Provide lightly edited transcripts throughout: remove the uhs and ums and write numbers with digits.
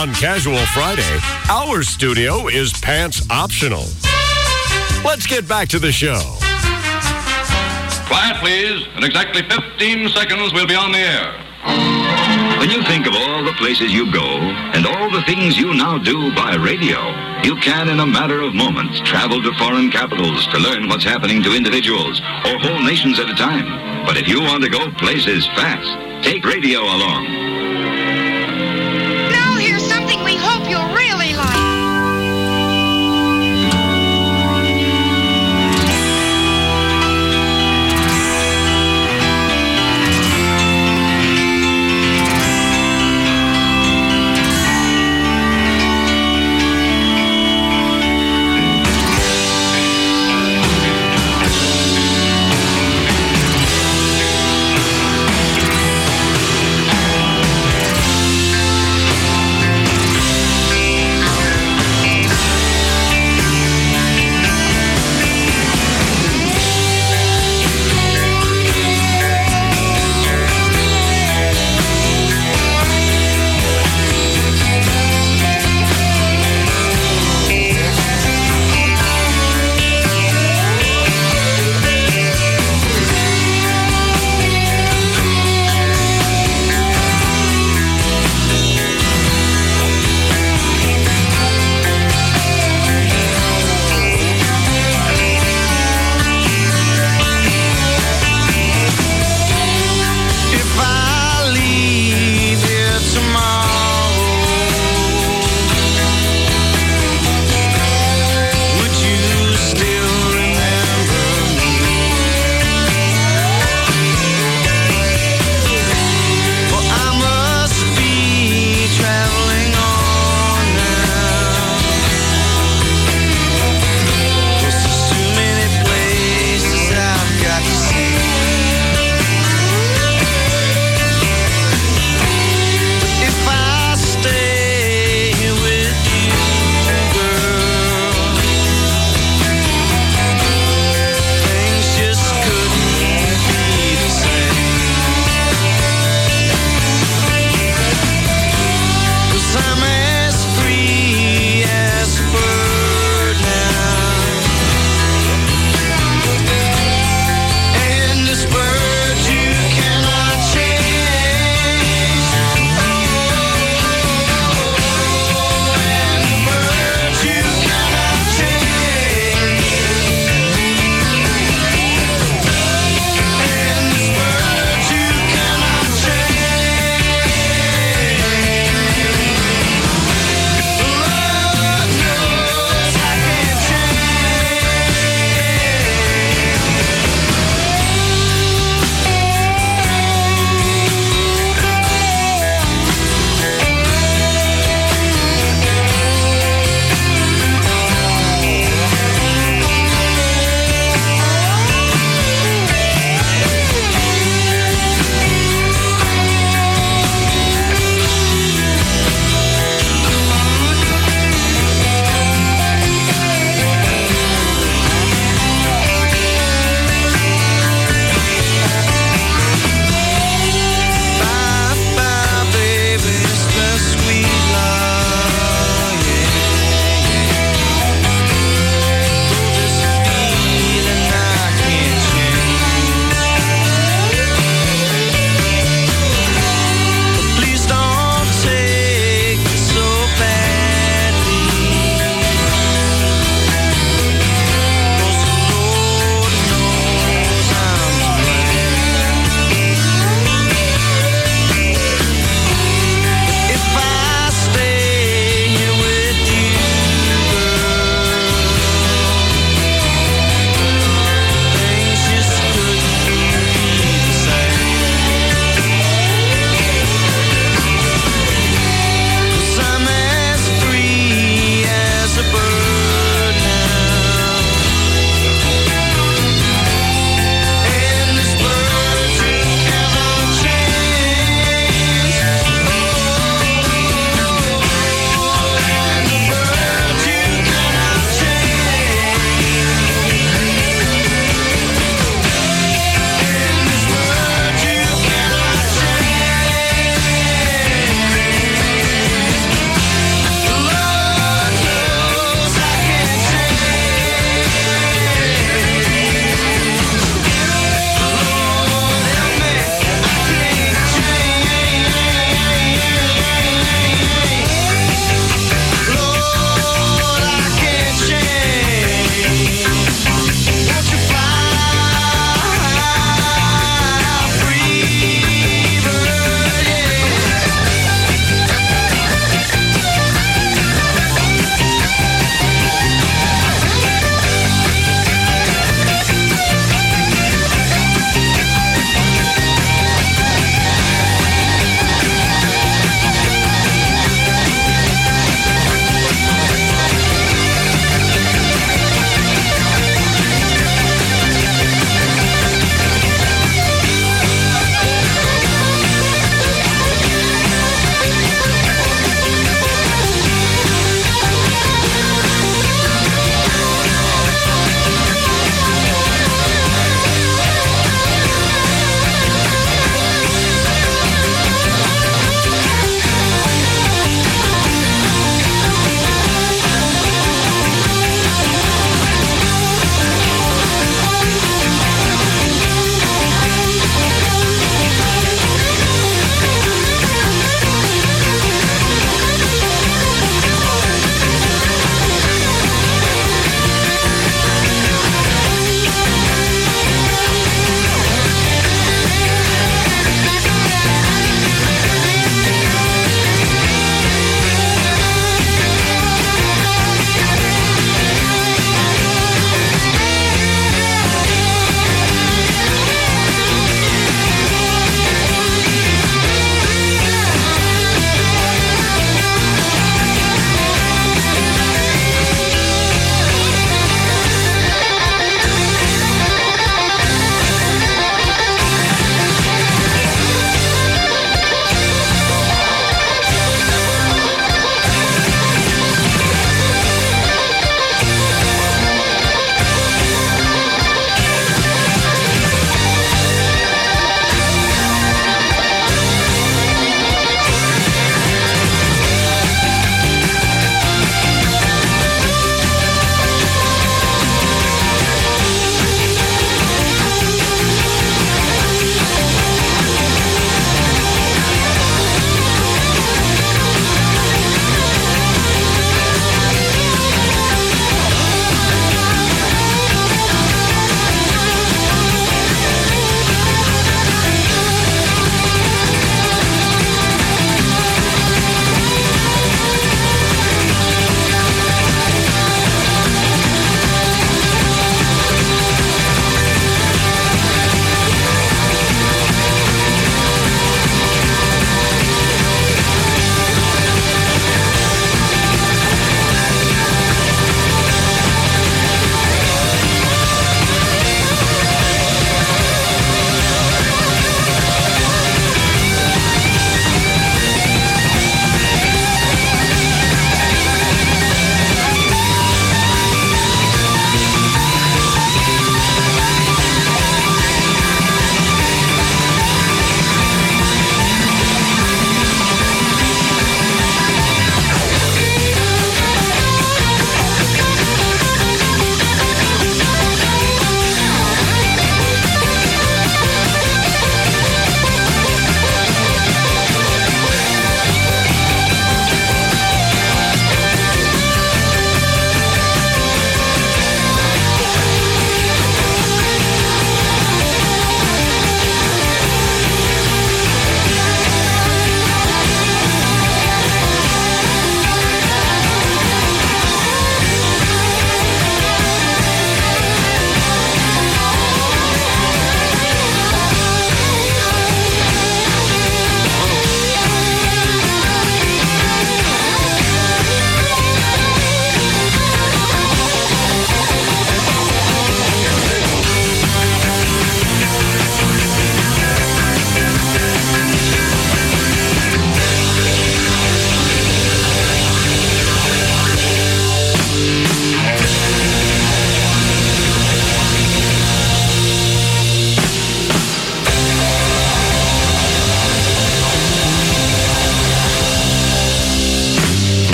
On Casual Friday, our studio is pants optional. Let's get back to the show. Quiet, please. In exactly 15 seconds, we'll be on the air. When you think of all the places you go and all the things you now do by radio, you can, in a matter of moments, travel to foreign capitals to learn what's happening to individuals or whole nations at a time. But if you want to go places fast, take radio along. Now here's something we hope you'll really like.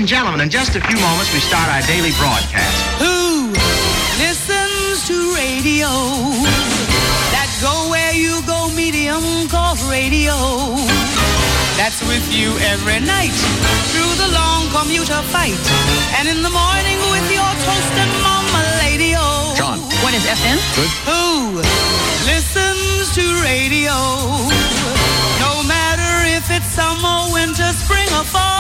and gentlemen, in just a few moments, we start our daily broadcast. Who listens to radio? That go where you go, medium called radio. That's with you every night through the long commuter fight. And in the morning with your toast and mama lady-o. John. What is FM? Good. Who listens to radio? No matter if it's summer, winter, spring, or fall.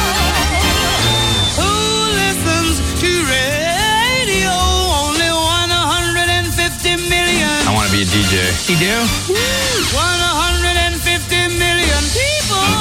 Who listens to radio? Only 150 million. I want to be a DJ. You do? 150 million people.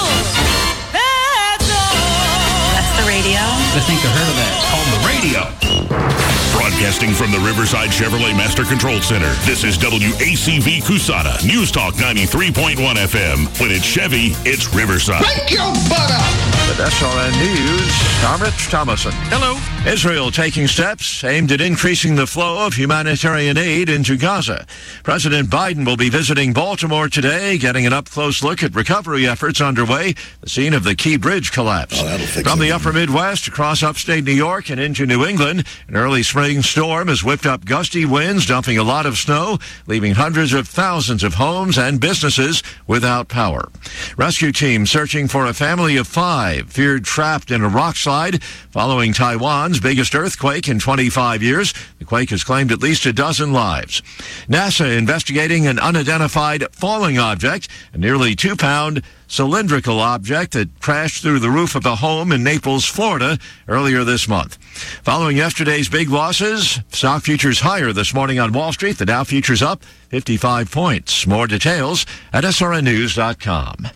That's all. That's the radio. I think I heard of that. It's called the radio. Broadcasting from the Riverside Chevrolet Master Control Center, this is WACV Cusana, News Talk 93.1 FM. When it's Chevy, it's Riverside. Break your butt up! With SRN News, I'm Rich Thomason. Hello. Israel taking steps aimed at increasing the flow of humanitarian aid into Gaza. President Biden will be visiting Baltimore today, getting an up-close look at recovery efforts underway, the scene of the Key Bridge collapse. From the upper Midwest across upstate New York and into New England, an early spring storm has whipped up gusty winds, dumping a lot of snow, leaving hundreds of thousands of homes and businesses without power. Rescue teams searching for a family of 5 feared trapped in a rock slide following Taiwan's biggest earthquake in 25 years. The quake has claimed at least a dozen lives. NASA investigating an unidentified falling object, a nearly 2-pound cylindrical object that crashed through the roof of a home in Naples, Florida, earlier this month. Following yesterday's big losses, stock futures higher this morning on Wall Street. The Dow futures up 55 points. More details at srnnews.com.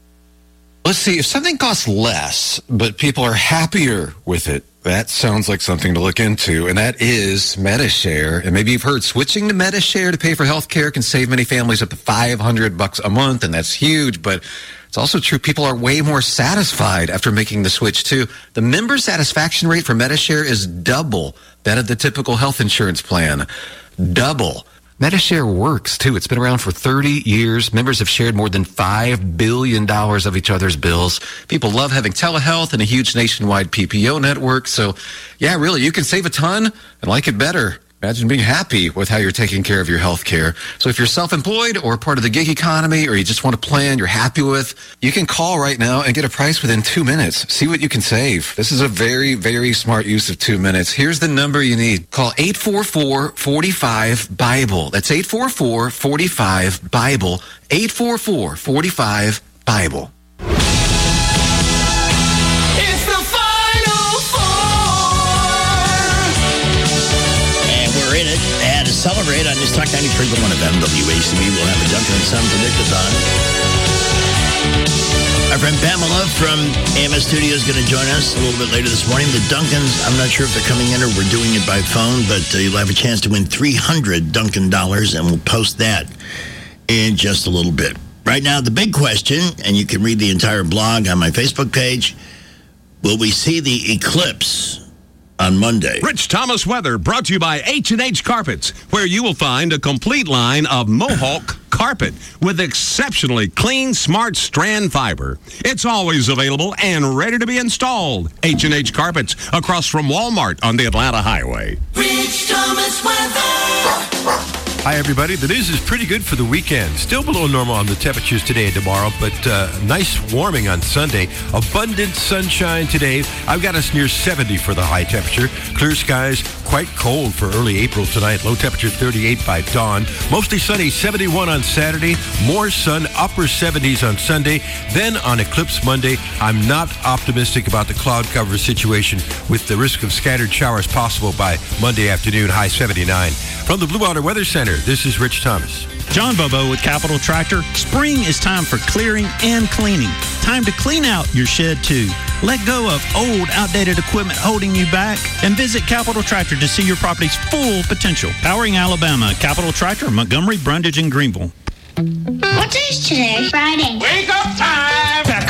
Let's see, if something costs less, but people are happier with it, that sounds like something to look into, and that is Medi-Share. And maybe you've heard switching to Medi-Share to pay for health care can save many families up to $500 a month, and that's huge, but it's also true people are way more satisfied after making the switch, too. The member satisfaction rate for Medi-Share is double that of the typical health insurance plan. Double. Medi-Share works, too. It's been around for 30 years. Members have shared more than $5 billion of each other's bills. People love having telehealth and a huge nationwide PPO network. So, yeah, really, you can save a ton and like it better. Imagine being happy with how you're taking care of your health care. So if you're self-employed or part of the gig economy or you just want a plan you're happy with, you can call right now and get a price within 2 minutes. See what you can save. This is a very, very smart use of 2 minutes. Here's the number you need. Call 844-45-BIBLE. That's 844-45-BIBLE. 844-45-BIBLE. Celebrate on News Talk 93.1 FM WACV. We'll have a Duncan and Son Predictathon. Our friend Pamela from AMS Studio is going to join us a little bit later this morning. The Duncans, I'm not sure if they're coming in or we're doing it by phone, but you'll have a chance to win $300 Duncan dollars, and we'll post that in just a little bit. Right now, the big question, and you can read the entire blog on my Facebook page, will we see the eclipse on Monday? Rich Thomas weather brought to you by H&H Carpets, where you will find a complete line of Mohawk carpet with exceptionally clean, smart strand fiber. It's always available and ready to be installed. H&H Carpets, across from Walmart on the Atlanta Highway. Rich Thomas weather. Hi, everybody. The news is pretty good for the weekend. Still below normal on the temperatures today and tomorrow, but nice warming on Sunday. Abundant sunshine today. I've got us near 70 for the high temperature. Clear skies, quite cold for early April tonight. Low temperature 38 by dawn. Mostly sunny, 71 on Saturday. More sun, upper 70s on Sunday. Then on Eclipse Monday, I'm not optimistic about the cloud cover situation with the risk of scattered showers possible by Monday afternoon, high 79. From the Blue Water Weather Center, this is Rich Thomas. John Bobo with Capital Tractor. Spring is time for clearing and cleaning. Time to clean out your shed, too. Let go of old, outdated equipment holding you back and visit Capital Tractor to see your property's full potential. Powering Alabama, Capital Tractor, Montgomery, Brundage, and Greenville. What day is today? Friday. Wake up time! Pack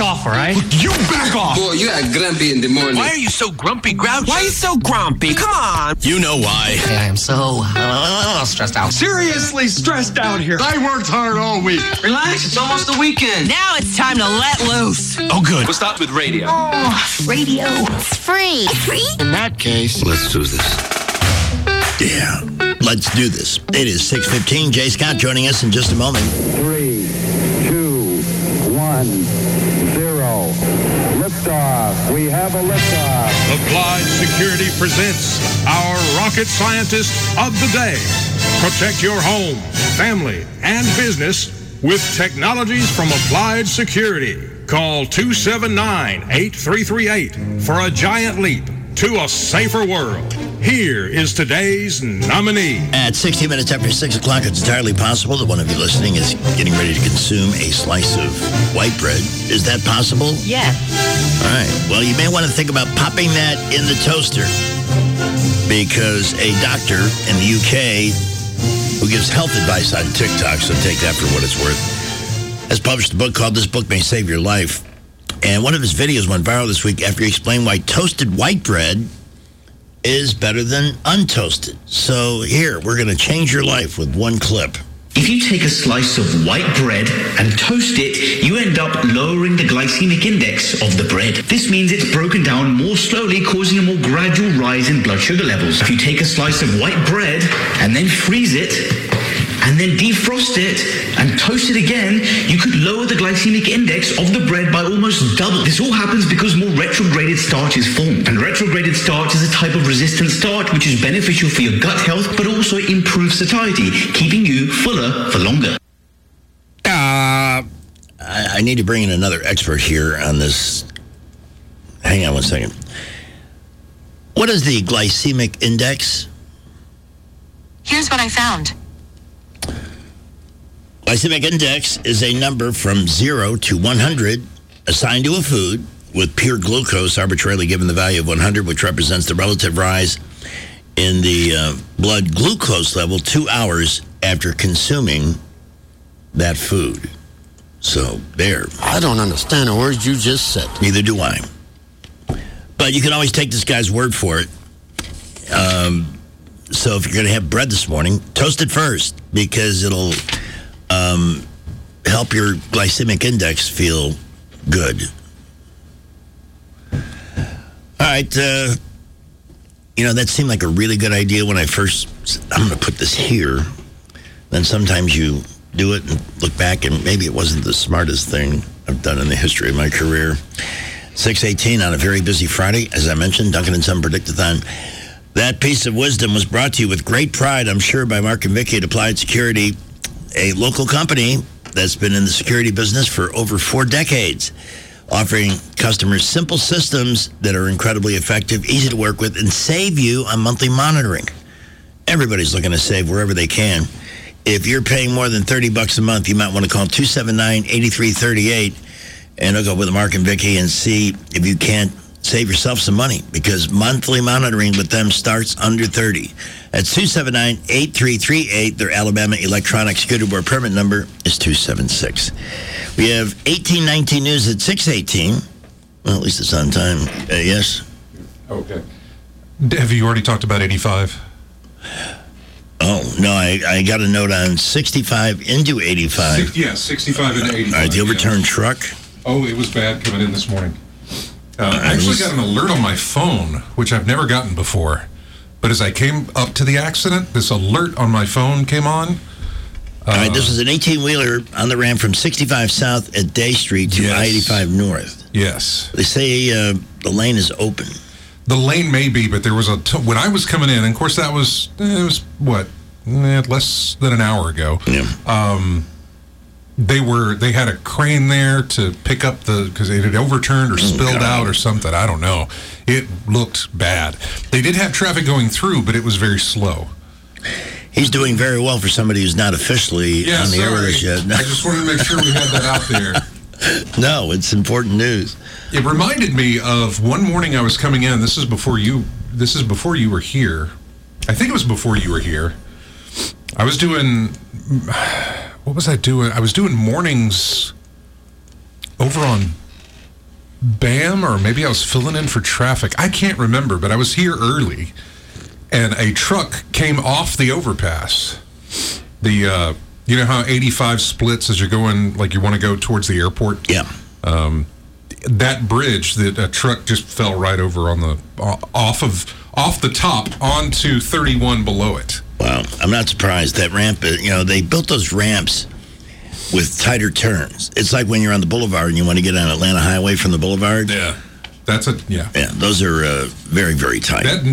off, all right? You back off! Boy, you act grumpy in the morning. Why are you so grumpy, grouchy? Why are you so grumpy? Come on! You know why. I am so stressed out. Seriously stressed out here. I worked hard all week. Relax, it's almost the weekend. Now it's time to let loose. Oh, good. We'll start with radio. Oh, radio. It's free. It's free? In that case, let's do this. Yeah, let's do this. It is 6:15. Jay Scott joining us in just a moment. 3, 2, 1, 0. Liftoff. We have a liftoff. Applied Security presents our rocket scientist of the day. Protect your home, family, and business with technologies from Applied Security. Call 279-8338 for a giant leap to a safer world. Here is today's nominee. At 60 minutes after 6 o'clock, it's entirely possible that one of you listening is getting ready to consume a slice of white bread. Is that possible? Yeah. All right. Well, you may want to think about popping that in the toaster because a doctor in the UK who gives health advice on TikTok, so take that for what it's worth, has published a book called This Book May Save Your Life. And one of his videos went viral this week after he explained why toasted white bread is better than untoasted. So here, we're going to change your life with one clip. If you take a slice of white bread and toast it, you end up lowering the glycemic index of the bread. This means it's broken down more slowly, causing a more gradual rise in blood sugar levels. If you take a slice of white bread and then freeze it, and then defrost it and toast it again, you could lower the glycemic index of the bread by almost double. This all happens because more retrograded starch is formed. And retrograded starch is a type of resistant starch which is beneficial for your gut health, but also improves satiety, keeping you fuller for longer. I need to bring in another expert here on this. Hang on one second. What is the glycemic index? Here's what I found. Glycemic index is a number from 0 to 100 assigned to a food with pure glucose arbitrarily given the value of 100, which represents the relative rise in the blood glucose level 2 hours after consuming that food. So there. I don't understand a word you just said. Neither do I. But you can always take this guy's word for it. So if you're going to have bread this morning, toast it first because it'll help your glycemic index feel good. All right. That seemed like a really good idea when I'm going to put this here. Then sometimes you do it and look back and maybe it wasn't the smartest thing I've done in the history of my career. 6:18 on a very busy Friday. As I mentioned, Duncan and Son Predictathon. That piece of wisdom was brought to you with great pride, I'm sure, by Mark and Vicky at Applied Security, a local company that's been in the security business for over 4 decades, offering customers simple systems that are incredibly effective, easy to work with, and save you on monthly monitoring. Everybody's looking to save wherever they can. If you're paying more than $30 a month, you might want to call 279-8338 and hook up with Mark and Vicky and see if you can't save yourself some money, because monthly monitoring with them starts under $30. That's 279-8338. Their Alabama Electronic Security Board permit number is 276. We have 1819 news at 6:18. Well, at least it's on time. Yes? Okay. Have you already talked about 85? Oh, no, I got a note on 65 into 85. 65 into 85. All right, the overturned truck. Oh, it was bad coming in this morning. I actually got an alert on my phone, which I've never gotten before. But as I came up to the accident, this alert on my phone came on. All right, this was an 18-wheeler on the ramp from 65 South at Day Street to I-85 North. Yes. They say the lane is open. The lane may be, but there was when I was coming in, and of course that was, less than an hour ago. Yeah. They had a crane there to pick up because it had overturned or spilled out or something. I don't know. It looked bad. They did have traffic going through, but it was very slow. He's doing very well for somebody who's not officially on the air yet. I just wanted to make sure we had that out there. No, it's important news. It reminded me of one morning I was coming in. This is before you were here. I think it was before you were here. I was doing... What was I doing? I was doing mornings over on BAM, or maybe I was filling in for traffic. I can't remember, but I was here early, and a truck came off the overpass. The you know how 85 splits as you're going, like you want to go towards the airport? Yeah. That bridge, that a truck just fell right over on the off the top onto 31 below it. Wow, I'm not surprised. That ramp, they built those ramps with tighter turns. It's like when you're on the boulevard and you want to get on Atlanta Highway from the boulevard. Yeah, yeah. Yeah, those are very, very tight. That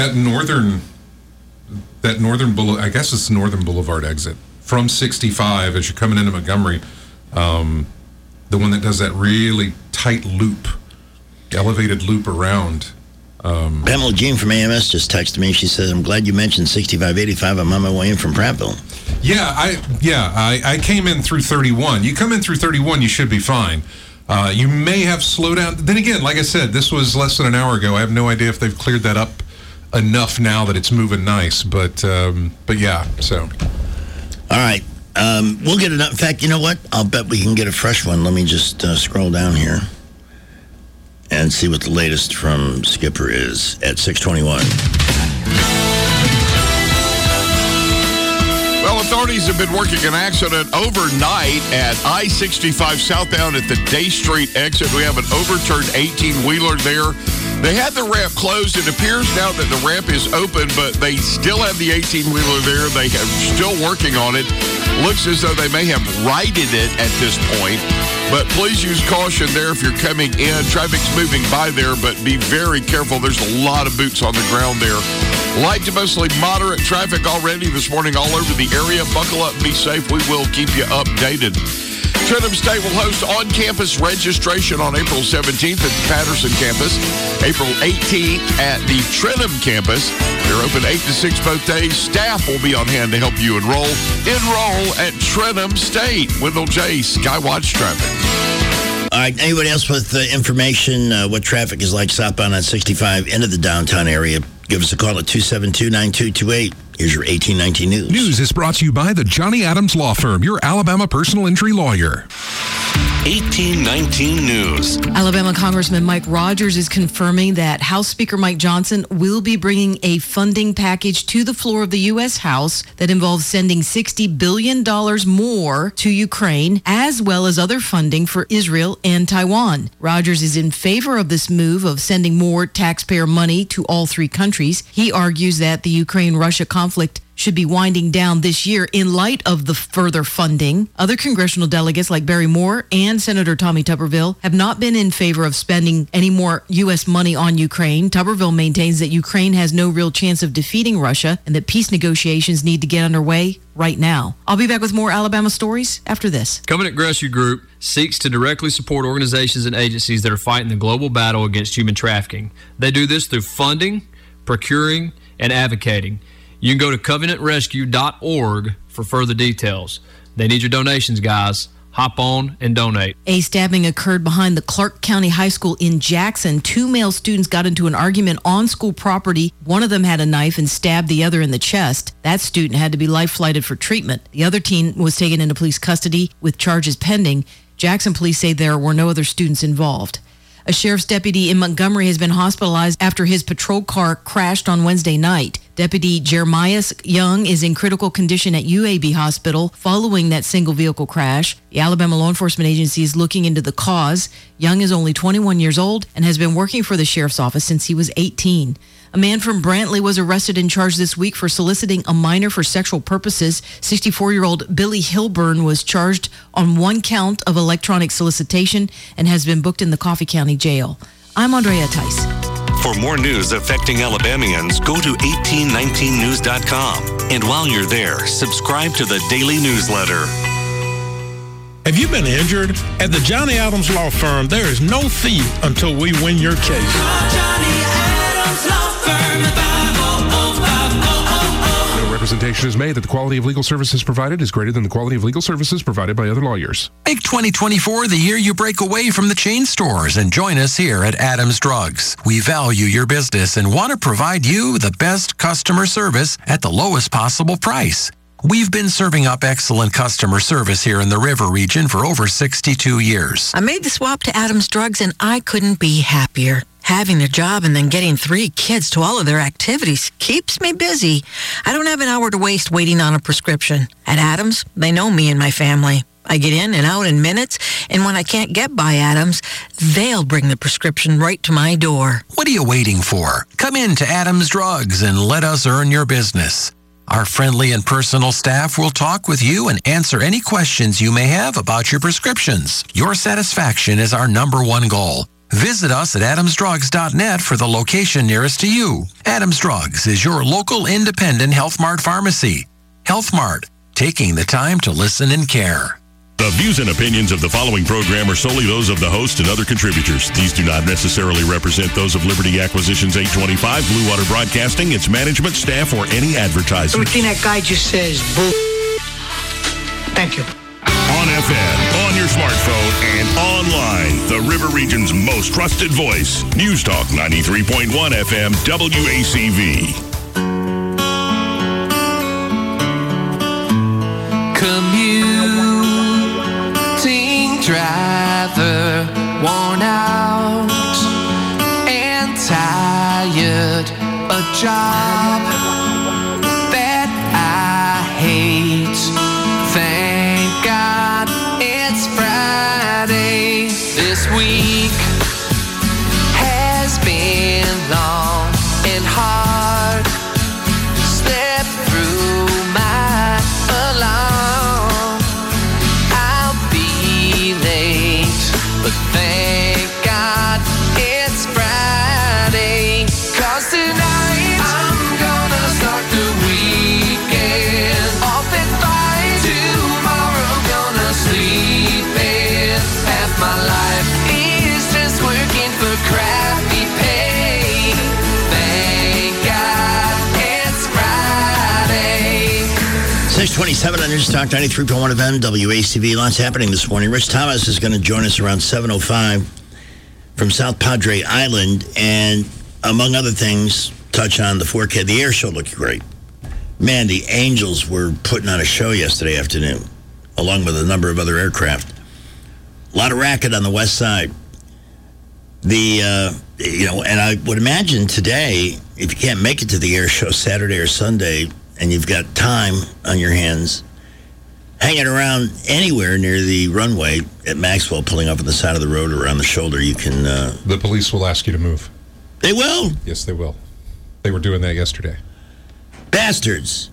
northern boulevard, I guess it's the northern boulevard exit from 65 as you're coming into Montgomery. The one that does that really tight loop, elevated loop around. Pamela Jean from AMS just texted me. She says, I'm glad you mentioned 6585. I'm on my way in from Prattville. I came in through 31. You come in through 31, you should be fine. You may have slowed down. Then again, like I said, this was less than an hour ago. I have no idea if they've cleared that up enough now that it's moving nice. But yeah, so. All right. We'll get it up. In fact, you know what? I'll bet we can get a fresh one. Let me just scroll down here and see what the latest from Skipper is at 6:21. Well, authorities have been working an accident overnight at I-65 southbound at the Day Street exit. We have an overturned 18-wheeler there. They had the ramp closed. It appears now that the ramp is open, but they still have the 18-wheeler there. They are still working on it. Looks as though they may have righted it at this point. But please use caution there if you're coming in. Traffic's moving by there, but be very careful. There's a lot of boots on the ground there. Light to mostly moderate traffic already this morning all over the area. Buckle up, be safe. We will keep you updated. Trenham State will host on-campus registration on April 17th at the Patterson campus, April 18th at the Trenham campus. They're open 8 to 6 both days. Staff will be on hand to help you enroll. Enroll at Trenham State. Wendell J., Skywatch Traffic. All right, anybody else with information, what traffic is like southbound on 65 into the downtown area, give us a call at 272-9228. Here's your 1819 News. News is brought to you by the Johnny Adams Law Firm, your Alabama personal injury lawyer. 1819 News. Alabama Congressman Mike Rogers is confirming that House Speaker Mike Johnson will be bringing a funding package to the floor of the U.S. House that involves sending $60 billion more to Ukraine, as well as other funding for Israel and Taiwan. Rogers is in favor of this move of sending more taxpayer money to all three countries. He argues that the Ukraine-Russia conflict should be winding down this year in light of the further funding. Other congressional delegates like Barry Moore and Senator Tommy Tuberville have not been in favor of spending any more U.S. money on Ukraine. Tuberville maintains that Ukraine has no real chance of defeating Russia and that peace negotiations need to get underway right now. I'll be back with more Alabama stories after this. Covenant Rescue Group seeks to directly support organizations and agencies that are fighting the global battle against human trafficking. They do this through funding, procuring, and advocating. You can go to covenantrescue.org for further details. They need your donations, guys. Hop on and donate. A stabbing occurred behind the Clark County High School in Jackson. Two male students got into an argument on school property. One of them had a knife and stabbed the other in the chest. That student had to be life-flighted for treatment. The other teen was taken into police custody with charges pending. Jackson police say there were no other students involved. A sheriff's deputy in Montgomery has been hospitalized after his patrol car crashed on Wednesday night. Deputy Jeremiah Young is in critical condition at UAB Hospital following that single vehicle crash. The Alabama Law Enforcement Agency is looking into the cause. Young is only 21 years old and has been working for the sheriff's office since he was 18. A man from Brantley was arrested and charged this week for soliciting a minor for sexual purposes. 64-year-old Billy Hilburn was charged on one count of electronic solicitation and has been booked in the Coffee County Jail. I'm Andrea Tice. For more news affecting Alabamians, go to 1819news.com. And while you're there, subscribe to the daily newsletter. Have you been injured? At the Johnny Adams Law Firm, there is no fee until we win your case. No representation is made that the quality of legal services provided is greater than the quality of legal services provided by other lawyers. Make 2024 the year you break away from the chain stores and join us here at Adams Drugs. We value your business and want to provide you the best customer service at the lowest possible price. We've been serving up excellent customer service here in the River region for over 62 years. I made the swap to Adams Drugs, and I couldn't be happier. Having a job and then getting 3 kids to all of their activities keeps me busy. I don't have an hour to waste waiting on a prescription. At Adams, they know me and my family. I get in and out in minutes, and when I can't get by Adams, they'll bring the prescription right to my door. What are you waiting for? Come in to Adams Drugs and let us earn your business. Our friendly and personal staff will talk with you and answer any questions you may have about your prescriptions. Your satisfaction is our #1 goal. Visit us at adamsdrugs.net for the location nearest to you. Adams Drugs is your local independent Health Mart pharmacy. Health Mart, taking the time to listen and care. The views and opinions of the following program are solely those of the host and other contributors. These do not necessarily represent those of Liberty Acquisitions 825, Blue Water Broadcasting, its management, staff, or any advertisers. Everything that guy just says, bull. Thank you. On FM, on your smartphone, and online, the River Region's most trusted voice. News Talk 93.1 FM, WACV. Commuting driver, worn out and tired, a job that I hate. Thank God it's Friday. This week has been long and hard. Slept through my alarm. I'll be late, but thank God it's Friday. 'Cause tonight I'm gonna start the weekend off at 5. Tomorrow gonna sleep in. Half my life is just working for crappy pay. Thank God it's Friday. 627 on News Talk 93.1 FM, WACV. Lots happening this morning. Rich Thomas is going to join us around 7:05 from South Padre Island, and among other things, touch on the 4K. The air show looked great. Man, the Angels were putting on a show yesterday afternoon, along with a number of other aircraft. A lot of racket on the west side. And I would imagine today, if you can't make it to the air show Saturday or Sunday, and you've got time on your hands, hanging around anywhere near the runway at Maxwell, pulling up on the side of the road or around the shoulder, you can... the police will ask you to move. They will? Yes, they will. They were doing that yesterday. Bastards.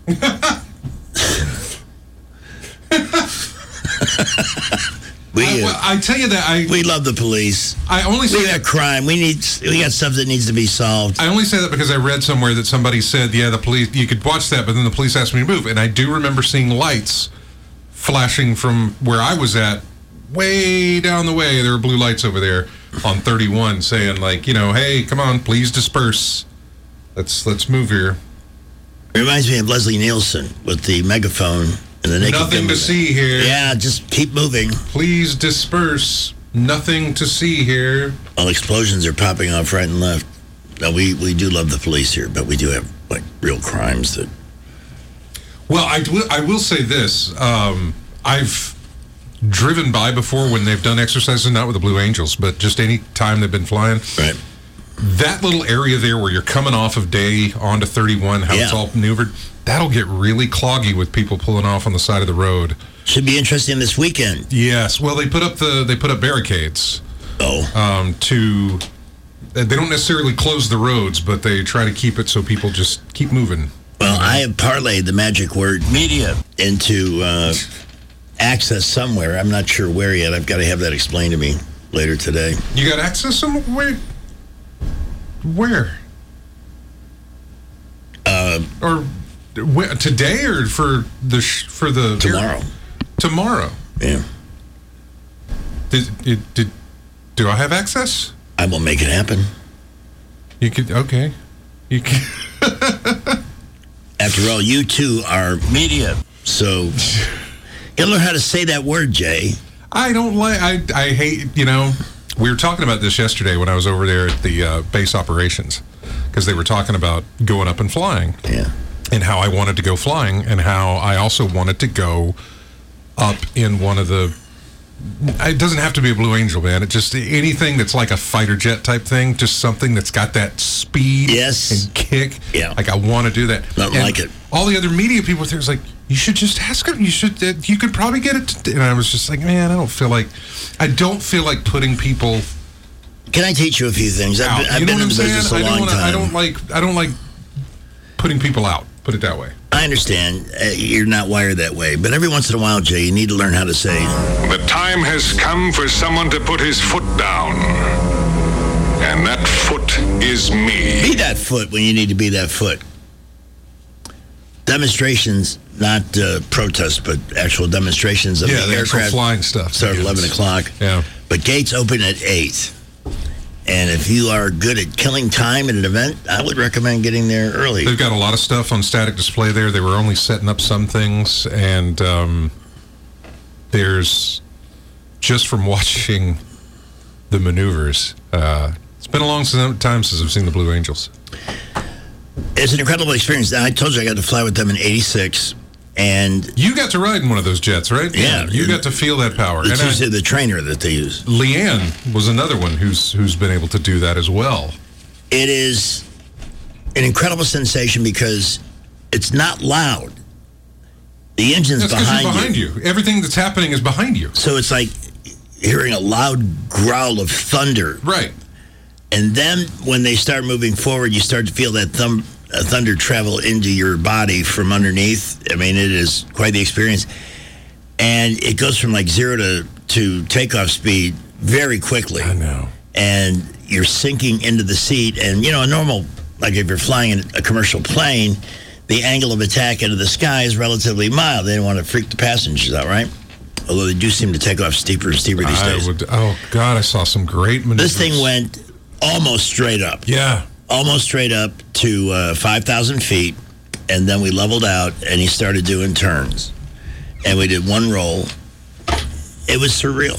I tell you that we love the police. I only say we got crime. We got stuff that needs to be solved. I only say that because I read somewhere that somebody said, yeah, the police, you could watch that, but then the police asked me to move. And I do remember seeing lights flashing from where I was at, way down the way. There were blue lights over there on 31 saying, like, hey, come on, please disperse. Let's move here. It reminds me of Leslie Nielsen with the megaphone and the naked Nothing to see here. Yeah, just keep moving. Please disperse. Nothing to see here. Well, explosions are popping off right and left. Now, we do love the police here, but we do have, real crimes that... Well, I will say this. I've driven by before when they've done exercises, not with the Blue Angels, but just any time they've been flying. Right. That little area there where you're coming off of Day onto 31, how it's all maneuvered, that'll get really cloggy with people pulling off on the side of the road. Should be interesting this weekend. Yes. Well, they put up barricades. Oh. They don't necessarily close the roads, but they try to keep it so people just keep moving. Well, I have parlayed the magic word media into access somewhere. I'm not sure where yet. I've got to have that explained to me later today. You got access somewhere? Where? Or today, or for the tomorrow? Tomorrow. Yeah. Do I have access? I will make it happen. You could. Okay. You can. After all, you two are media, so you learn how to say that word, Jay. I don't like. I hate. We were talking about this yesterday when I was over there at the base operations, because they were talking about going up and flying. Yeah. and how I wanted to go flying, and how I also wanted to go up in one of the. It doesn't have to be a Blue Angel, man. It just anything that's like a fighter jet type thing, just something that's got that speed and kick. Yeah. Like I want to do that. Nothing like it. All the other media people there was like, you should just ask him. You could probably get it. And I was just like, man, I don't feel like putting people. Can I teach you a few things? I've been in the business a long time. I don't like putting people out. Put it that way. I understand. You're not wired that way. But every once in a while, Jay, you need to learn how to say... The time has come for someone to put his foot down. And that foot is me. Be that foot when you need to be that foot. Demonstrations, not protests, but actual demonstrations of the aircraft. Actual flying stuff. Start at 11 o'clock. Yeah. But gates open at 8. And if you are good at killing time at an event, I would recommend getting there early. They've got a lot of stuff on static display there. They were only setting up some things, and there's, just from watching the maneuvers, it's been a long time since I've seen the Blue Angels. It's an incredible experience. I told you I got to fly with them in 86. And you got to ride in one of those jets, right? Yeah. You got to feel that power. It's usually the trainer that they use. Leanne was another one who's been able to do that as well. It is an incredible sensation because it's not loud. The engine's behind you. Everything that's happening is behind you. So it's like hearing a loud growl of thunder. Right. And then when they start moving forward, you start to feel that thunder travel into your body from underneath. I mean, it is quite the experience. And it goes from like 0 to takeoff speed very quickly. I know. And you're sinking into the seat. And, a normal, like if you're flying in a commercial plane, the angle of attack into the sky is relatively mild. They don't want to freak the passengers out, right? Although they do seem to take off steeper and steeper these days. I saw some great maneuvers. This thing went almost straight up. Yeah. Almost straight up to 5,000 feet, and then we leveled out, and he started doing turns. And we did one roll. It was surreal.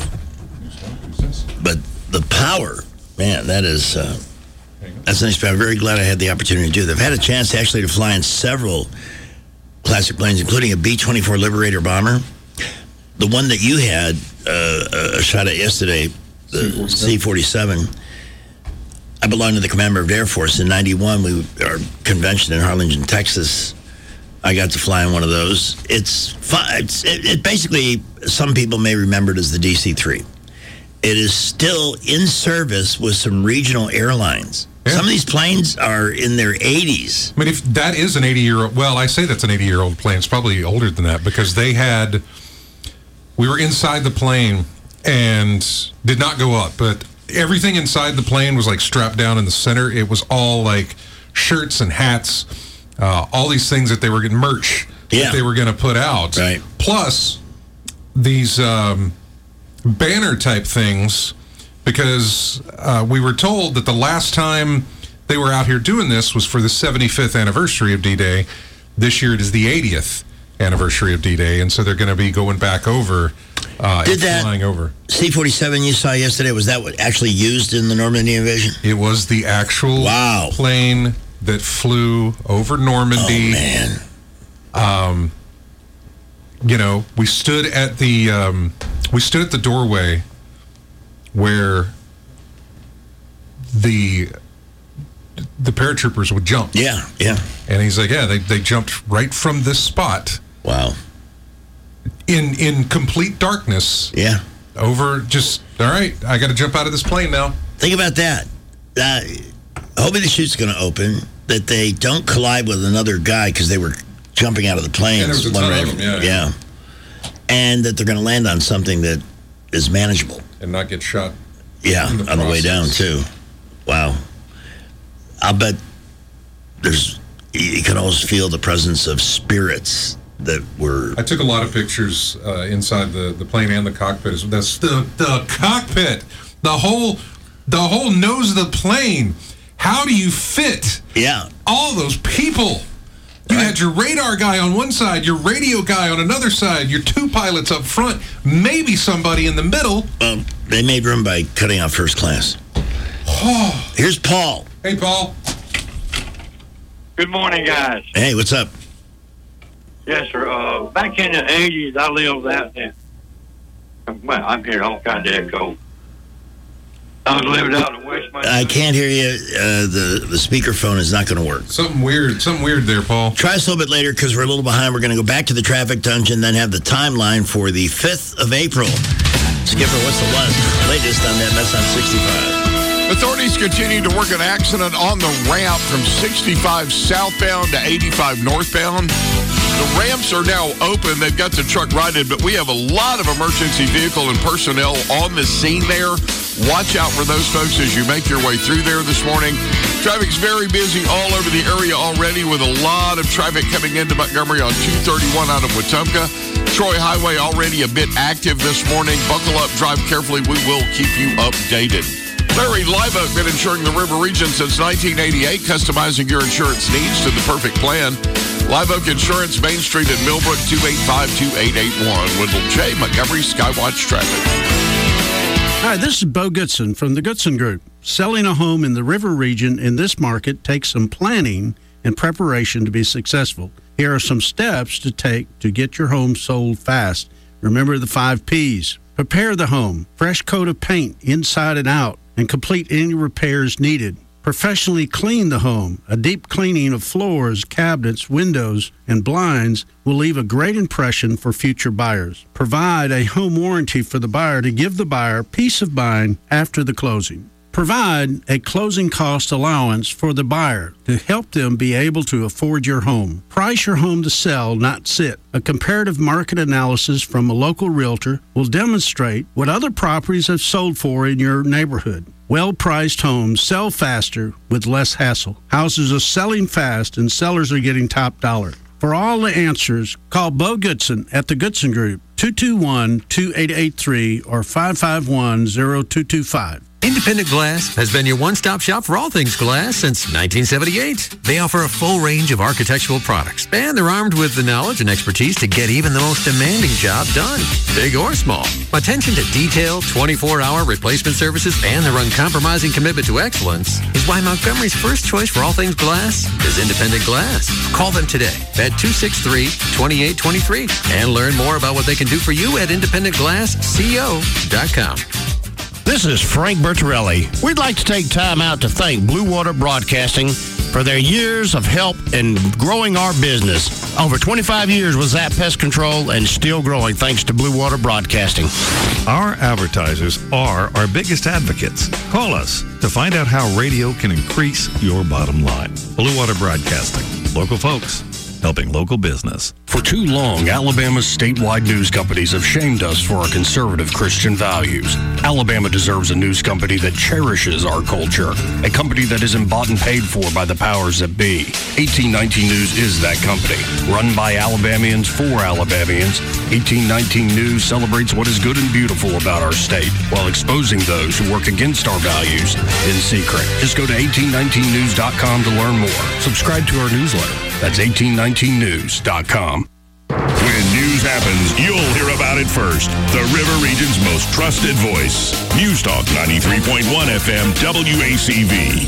But the power, man, that's unexpected. I'm very glad I had the opportunity to do that. I've had a chance to fly in several classic planes, including a B-24 Liberator bomber. The one that you had a shot at yesterday, the C-47. I belong to the Command of Air Force. In 91, our convention in Harlingen, Texas, I got to fly in one of those. It's fun. It basically, some people may remember it as the DC-3. It is still in service with some regional airlines. Yeah. Some of these planes are in their 80s. I mean, if that is an 80-year-old, well, I say that's an 80-year-old plane. It's probably older than that because we were inside the plane and did not go up, but everything inside the plane was like strapped down in the center. It was all like shirts and hats, all these things that they were getting merch that they were going to put out. Right. Plus these banner type things, because we were told that the last time they were out here doing this was for the 75th anniversary of D-Day. This year it is the 80th anniversary of D-Day, and so they're going to be going back over. Flying over. C-47 you saw yesterday, was that what actually used in the Normandy invasion? It was the actual plane that flew over Normandy. Oh, man. We stood at the doorway where the paratroopers would jump. Yeah, yeah. And he's like, they jumped right from this spot. Wow. In complete darkness. Yeah. Over just, all right, I got to jump out of this plane now. Think about that. Hoping the chute's going to open, that they don't collide with another guy because they were jumping out of the plane. Yeah, there was a ton of them, yeah. And that they're going to land on something that is manageable. And not get shot. Yeah, on the way down, too. Wow. I'll bet you can always feel the presence of spirits that were... I took a lot of pictures inside the plane and the cockpit. That's the cockpit, the whole nose of the plane. How do you fit? Yeah, all those people. You had your radar guy on one side, your radio guy on another side, your two pilots up front, maybe somebody in the middle. They made room by cutting out first class. Here's Paul. Hey, Paul. Good morning, guys. Hey, what's up? Yes, sir. Back in the 80s, I lived out there. Well, I'm hearing all kinds of echo. I was living out in West Miami. I can't hear you. The speakerphone is not going to work. Something weird there, Paul. Try us a little bit later because we're a little behind. We're going to go back to the traffic dungeon, then have the timeline for the 5th of April. Skipper, what's the latest on that mess on 65? Authorities continue to work an accident on the ramp from 65 southbound to 85 northbound. The ramps are now open. They've got the truck righted, but we have a lot of emergency vehicle and personnel on the scene there. Watch out for those folks as you make your way through there this morning. Traffic's very busy all over the area already with a lot of traffic coming into Montgomery on 231 out of Wetumpka. Troy Highway already a bit active this morning. Buckle up, drive carefully. We will keep you updated. Larry Live Oak, been insuring the River Region since 1988, customizing your insurance needs to the perfect plan. Live Oak Insurance, Main Street in Millbrook, 285-2881. Wendell J. Montgomery Skywatch Traffic. Hi, this is Bo Goodson from the Goodson Group. Selling a home in the River Region in this market takes some planning and preparation to be successful. Here are some steps to take to get your home sold fast. Remember the 5 Ps. Prepare the home, fresh coat of paint inside and out, and complete any repairs needed. Professionally clean the home. A deep cleaning of floors, cabinets, windows, and blinds will leave a great impression for future buyers. Provide a home warranty for the buyer to give the buyer peace of mind after the closing. Provide a closing cost allowance for the buyer to help them be able to afford your home. Price your home to sell, not sit. A comparative market analysis from a local realtor will demonstrate what other properties have sold for in your neighborhood. Well-priced homes sell faster with less hassle. Houses are selling fast and sellers are getting top dollar. For all the answers, call Bo Goodson at the Goodson Group, 221-2883 or 551-0225. Independent Glass has been your one-stop shop for all things glass since 1978. They offer a full range of architectural products, and they're armed with the knowledge and expertise to get even the most demanding job done, big or small. Attention to detail, 24-hour replacement services, and their uncompromising commitment to excellence is why Montgomery's first choice for all things glass is Independent Glass. Call them today at 263-2823 and learn more about what they can do for you at independentglassco.com. This is Frank Bertorelli. We'd like to take time out to thank Blue Water Broadcasting for their years of help in growing our business. Over 25 years with Zap Pest Control and still growing thanks to Blue Water Broadcasting. Our advertisers are our biggest advocates. Call us to find out how radio can increase your bottom line. Blue Water Broadcasting. Local folks helping local business. For too long, Alabama's statewide news companies have shamed us for our conservative Christian values. Alabama deserves a news company that cherishes our culture, a company that isn't bought and paid for by the powers that be. 1819 News is that company. Run by Alabamians for Alabamians, 1819 News celebrates what is good and beautiful about our state while exposing those who work against our values in secret. Just go to 1819news.com to learn more. Subscribe to our newsletter. That's 1819news.com. When news happens, you'll hear about it first. The River Region's most trusted voice. News Talk 93.1 FM WACV.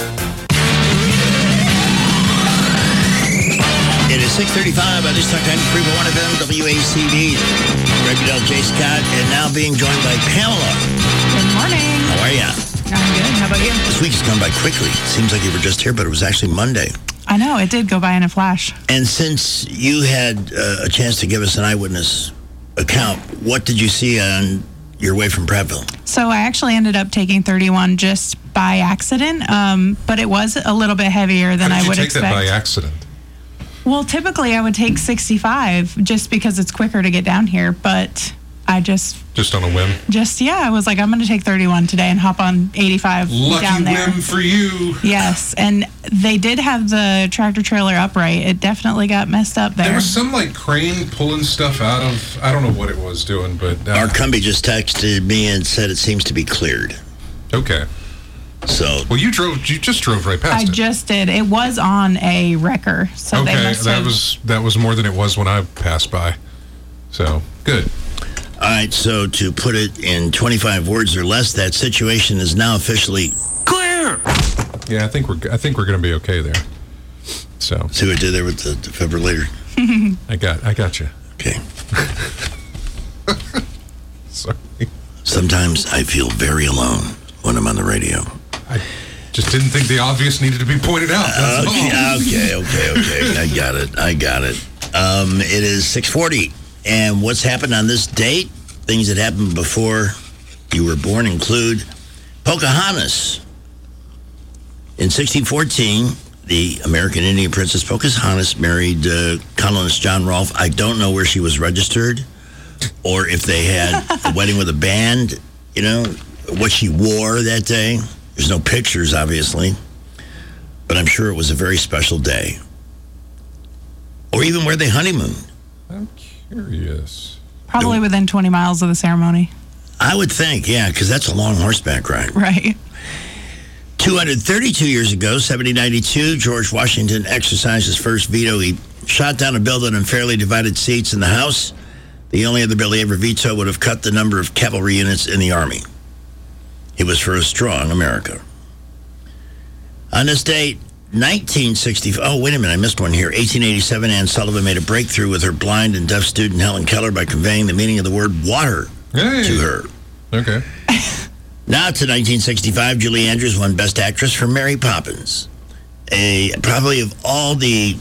It is 6:35 on News Talk 93.1 FM WACV. Greg Goodell, Jay Scott, and now being joined by Pamela. Good morning. How are you? I'm good. How about you? This week has gone by quickly. Seems like you were just here, but it was actually Monday. I know, it did go by in a flash. And since you had a chance to give us an eyewitness account, what did you see on your way from Prattville? So I actually ended up taking 31 just by accident, but it was a little bit heavier than I would expect. How did you take that by accident? Well, typically I would take 65 just because it's quicker to get down here, but I just on a whim? I was like, I'm going to take 31 today and hop on 85 down there. Lucky whim for you. Yes, and they did have the tractor trailer upright. It definitely got messed up there. There was some like crane pulling stuff out of, I don't know what it was doing, but... Our Cumbie just texted me and said it seems to be cleared. Okay. So... Well, you just drove right past it. I just did. It was on a wrecker, so okay, they must have... that was more than it was when I passed by. So, good. All right, so to put it in 25 words or less, that situation is now officially clear. Yeah, I think we're going to be okay there. So see what I did there with the defibrillator. I got you. Okay. Sorry. Sometimes I feel very alone when I'm on the radio. I just didn't think the obvious needed to be pointed out. Okay. I got it. It is 6:40, and what's happened on this date? Things that happened before you were born include Pocahontas. In 1614, the American Indian princess Pocahontas married colonist John Rolfe. I don't know where she was registered, or if they had a wedding with a band, what she wore that day. There's no pictures, obviously, but I'm sure it was a very special day. Or even where they honeymooned. I'm curious. Probably within 20 miles of the ceremony. I would think, yeah, because that's a long horseback ride. Right. 232 years ago, 1792, George Washington exercised his first veto. He shot down a bill that unfairly divided seats in the House. The only other bill he ever vetoed would have cut the number of cavalry units in the Army. He was for a strong America. On this date, 1960. Oh, wait a minute, I missed one here. 1887, Anne Sullivan made a breakthrough with her blind and deaf student Helen Keller by conveying the meaning of the word water to her. Okay. Now to 1965, Julie Andrews won Best Actress for Mary Poppins. Probably of all the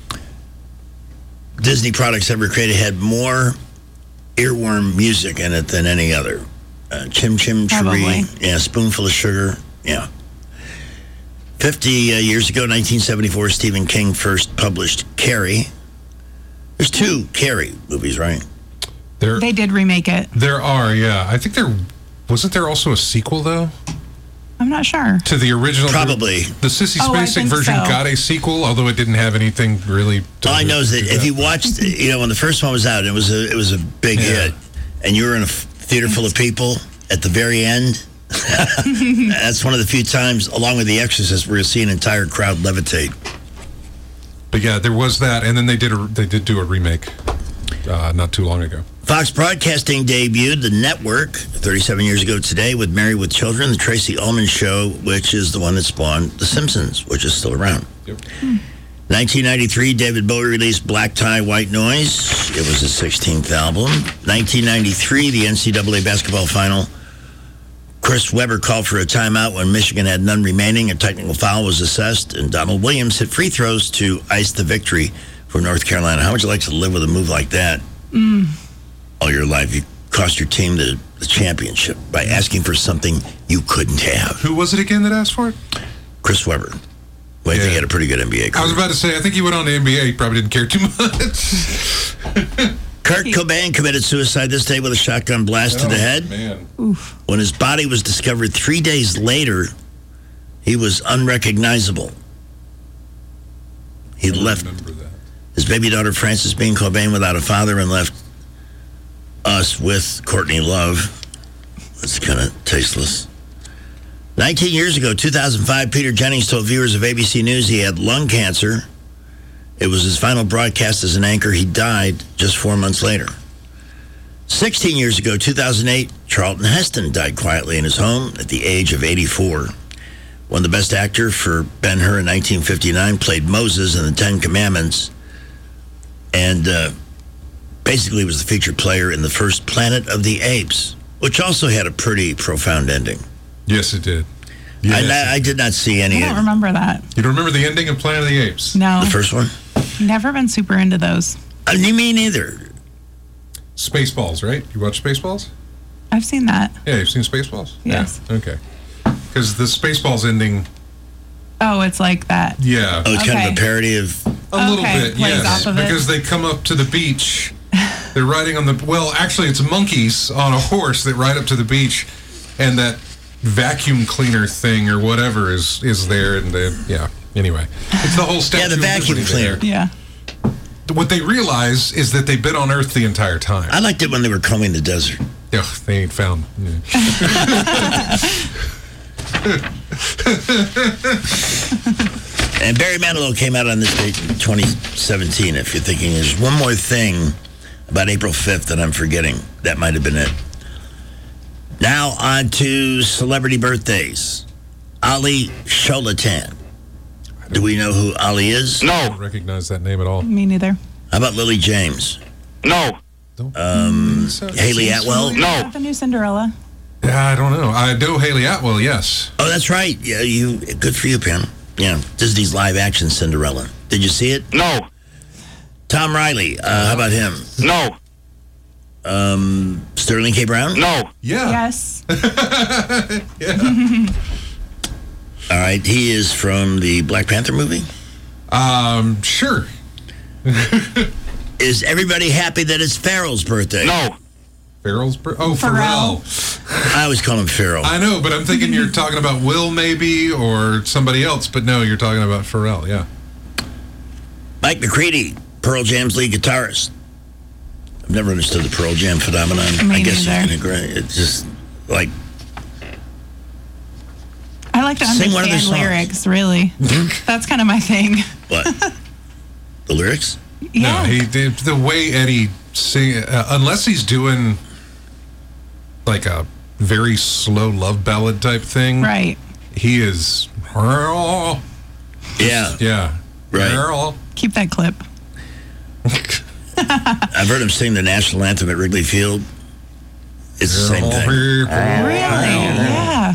Disney products ever created, had more earworm music in it than any other. Chim Chim Cheree, yeah, Spoonful of Sugar, yeah. 50 years ago, 1974, Stephen King first published Carrie. There's two Carrie movies, right? They did remake it. There are, yeah. I think wasn't there also a sequel, though? I'm not sure. To the original? Probably. The Sissy Spacek version got a sequel, although it didn't have anything really. All I know is that if you watched, when the first one was out, it was a big hit, and you were in a theater full of people at the very end. That's one of the few times, along with The Exorcist, where you see an entire crowd levitate. But yeah, there was that, and then they did do a remake not too long ago. Fox Broadcasting debuted the network 37 years ago today with Married with Children, the Tracy Ullman Show, which is the one that spawned The Simpsons, which is still around. Yep. 1993, David Bowie released Black Tie, White Noise. It was his 16th album. 1993, the NCAA basketball final. Chris Webber called for a timeout when Michigan had none remaining. A technical foul was assessed, and Donald Williams hit free throws to ice the victory for North Carolina. How would you like to live with a move like that all your life? You cost your team the championship by asking for something you couldn't have. Who was it again that asked for it? Chris Webber. Well, I think he had a pretty good NBA career. I was about to say, I think he went on to NBA. He probably didn't care too much. Kurt Cobain committed suicide this day with a shotgun blast to the head. Man. Oof. When his body was discovered 3 days later, he was unrecognizable. He left his baby daughter, Frances Bean Cobain, without a father and left us with Courtney Love. That's kind of tasteless. 19 years ago, 2005, Peter Jennings told viewers of ABC News he had lung cancer. It was his final broadcast as an anchor. He died just 4 months later. 16 years ago, 2008, Charlton Heston died quietly in his home at the age of 84. Won the Best Actor for Ben-Hur in 1959, played Moses in the Ten Commandments, and basically was the featured player in the first Planet of the Apes, which also had a pretty profound ending. Yes, it did. Yes. I did not see any. I don't remember that. You don't remember the ending of Planet of the Apes? No. The first one? Never been super into those. Me neither. Spaceballs, right? You watch Spaceballs? I've seen that. Yeah, you've seen Spaceballs? Yes. Yeah. Okay. Because the Spaceballs ending... Oh, it's like that. Yeah. Oh, it's kind of a parody of... A little bit, plays yes. off of it. Because they come up to the beach. They're riding on the... Well, actually, it's monkeys on a horse that ride up to the beach, and that vacuum cleaner thing or whatever is there, and anyway, it's the whole statue. Yeah, the vacuum cleaner. Yeah. What they realize is that they've been on Earth the entire time. I liked it when they were combing the desert. Yeah, they ain't found. And Barry Manilow came out on this date in 2017. If you're thinking there's one more thing about April 5th that I'm forgetting, that might have been it. Now on to celebrity birthdays. Ali Sholatan. Do we know who Ali is? I don't recognize that name at all. Me neither. How about Lily James? No. Haley Atwell? No. The new Cinderella. Yeah, I don't know. I know Haley Atwell, yes. Oh, that's right. Yeah, good for you, Pam. Yeah, Disney's live action Cinderella. Did you see it? No. Tom Riley, how about him? No. Sterling K. Brown? No. Yeah. Yes. All right, he is from the Black Panther movie? Sure. Is everybody happy that it's Pharrell's birthday? No. Pharrell's birthday? Oh, Pharrell. I always call him Pharrell. I know, but I'm thinking you're talking about Will maybe or somebody else, but no, you're talking about Pharrell, yeah. Mike McCready, Pearl Jam's lead guitarist. I've never understood the Pearl Jam phenomenon. Me I guess neither. you can agree. It's just like... I like to Sing one of their understand songs. lyrics, really. That's kind of my thing. What? The lyrics? Yeah. No, he did the way Eddie sing, unless he's doing like a very slow love ballad type thing. Right. He is. Yeah. Yeah. Right. Keep that clip. I've heard him sing the national anthem at Wrigley Field. It's the same thing. Really? Yeah.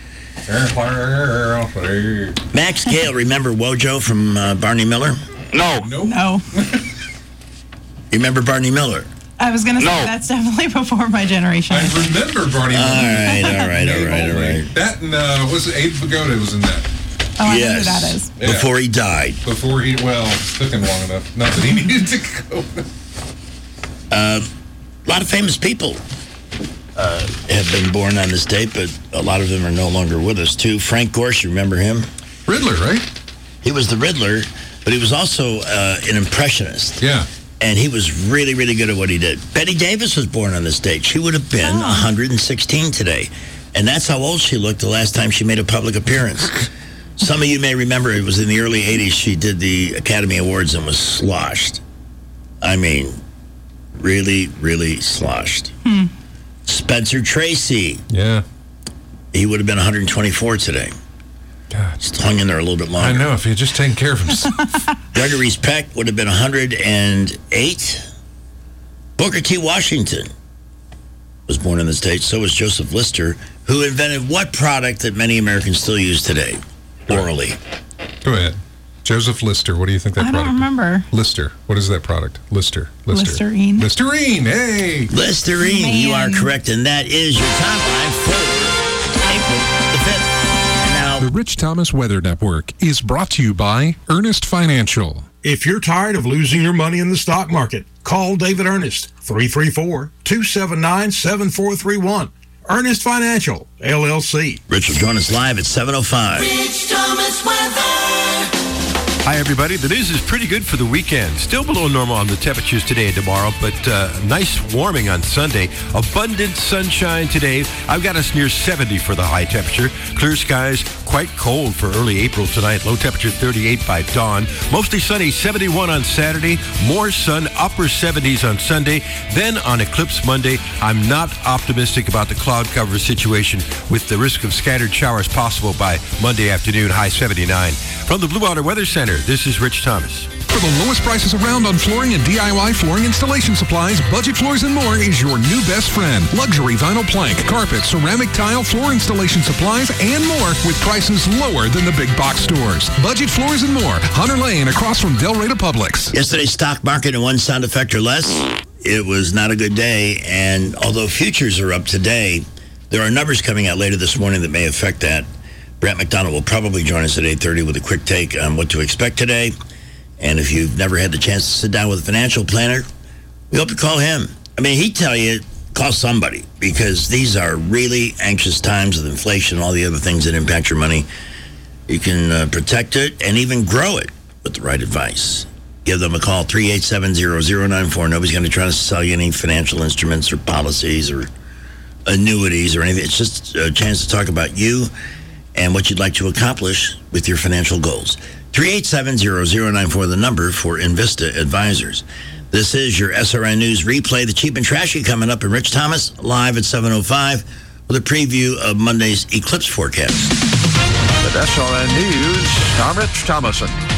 Max Gale, remember Wojo from Barney Miller? No. No. You remember Barney Miller? I was going to say that's definitely before my generation. I remember Barney Miller. All right. That and was it Abe Vigoda was in that? Oh, I know who that is. Yeah. Before he died. Before he, well, took him long enough. Not that he needed to go. A lot of famous people have been born on this date, but a lot of them are no longer with us, too. Frank Gorsh, you remember him? Riddler, right? He was the Riddler, but he was also an impressionist. Yeah. And he was really, really good at what he did. Betty Davis was born on this date. She would have been 116 today. And that's how old she looked the last time she made a public appearance. Some of you may remember it was in the early 80s she did the Academy Awards and was sloshed. I mean, really, really sloshed. Spencer Tracy. Yeah. He would have been 124 today. God. Just hung in there a little bit longer. I know, if he had just taken care of himself. Gregory Peck would have been 108. Booker T. Washington was born in the States. So was Joseph Lister, who invented what product that many Americans still use today? Orally. Go ahead. Joseph Lister, what do you think that I product don't remember. Lister. What is that product? Lister. Listerine. Listerine, hey! Listerine, Man. you are correct, and that is your timeline for April the 5th. And now, The Rich Thomas Weather Network is brought to you by Ernest Financial. If you're tired of losing your money in the stock market, call David Ernest, 334-279-7431. Ernest Financial, LLC. Rich will join us live at 7:05. Rich Thomas weather. Hi, everybody. The news is pretty good for the weekend. Still below normal on the temperatures today and tomorrow, but nice warming on Sunday. Abundant sunshine today. I've got us near 70 for the high temperature. Clear skies, quite cold for early April tonight. Low temperature 38 by dawn. Mostly sunny, 71 on Saturday. More sun, upper 70s on Sunday. Then on Eclipse Monday, I'm not optimistic about the cloud cover situation with the risk of scattered showers possible by Monday afternoon, high 79. From the Blue Water Weather Center, this is Rich Thomas. For the lowest prices around on flooring and DIY flooring installation supplies, Budget Floors and More is your new best friend. Luxury vinyl plank, carpet, ceramic tile, floor installation supplies, and more with prices lower than the big box stores. Budget Floors and More, Hunter Lane across from Del Rey to Publix. Yesterday's stock market in one sound effect or less, it was not a good day. And although futures are up today, there are numbers coming out later this morning that may affect that. Brent McDonald will probably join us at 8:30 with a quick take on what to expect today. And if you've never had the chance to sit down with a financial planner, we hope you call him. I mean, he'd tell you, call somebody, because these are really anxious times with inflation and all the other things that impact your money. You can protect it and even grow it with the right advice. Give them a call, 387-0094. Nobody's going to try to sell you any financial instruments or policies or annuities or anything. It's just a chance to talk about you and what you'd like to accomplish with your financial goals. 387-0094, the number for Invista Advisors. This is your SRN News replay, the cheap and trashy, coming up in Rich Thomas, live at 7:05 with a preview of Monday's eclipse forecast. With SRN News, I'm Rich Thomason.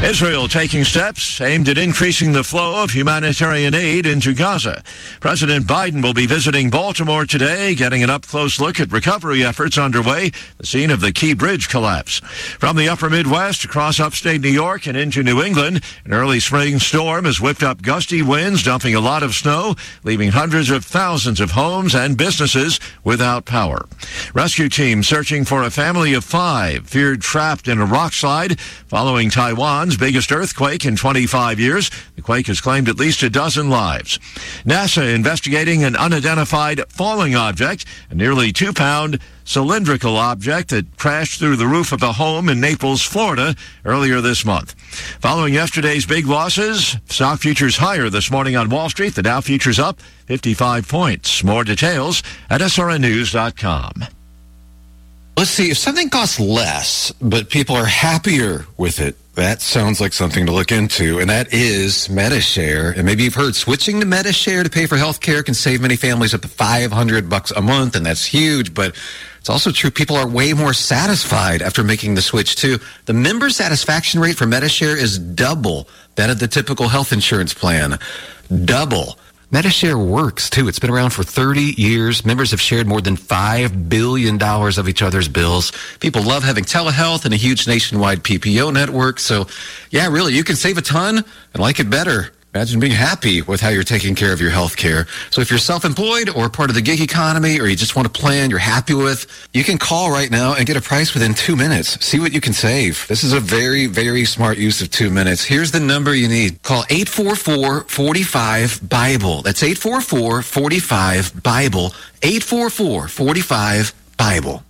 Israel taking steps aimed at increasing the flow of humanitarian aid into Gaza. President Biden will be visiting Baltimore today, getting an up-close look at recovery efforts underway, the scene of the Key Bridge collapse. From the upper Midwest across upstate New York and into New England, an early spring storm has whipped up gusty winds, dumping a lot of snow, leaving hundreds of thousands of homes and businesses without power. Rescue teams searching for a family of 5 feared trapped in a rock slide following Taiwan's biggest earthquake in 25 years. The quake has claimed at least a dozen lives. NASA investigating an unidentified falling object, a nearly 2-pound cylindrical object that crashed through the roof of a home in Naples, Florida, earlier this month. Following yesterday's big losses, stock futures higher this morning on Wall Street. The Dow futures up 55 points. More details at srnnews.com. Let's see, if something costs less, but people are happier with it, that sounds like something to look into, and that is Medi-Share. And maybe you've heard switching to Medi-Share to pay for health care can save many families up to $500 a month, and that's huge, but it's also true people are way more satisfied after making the switch, too. The member satisfaction rate for Medi-Share is double that of the typical health insurance plan. Double. Medi-Share works, too. It's been around for 30 years. Members have shared more than $5 billion of each other's bills. People love having telehealth and a huge nationwide PPO network. So, yeah, really, you can save a ton and like it better. Imagine being happy with how you're taking care of your health care. So if you're self-employed or part of the gig economy, or you just want a plan you're happy with, you can call right now and get a price within 2 minutes. See what you can save. This is a very, very smart use of 2 minutes. Here's the number you need. Call 844-45-BIBLE. That's 844-45-BIBLE. 844-45-BIBLE.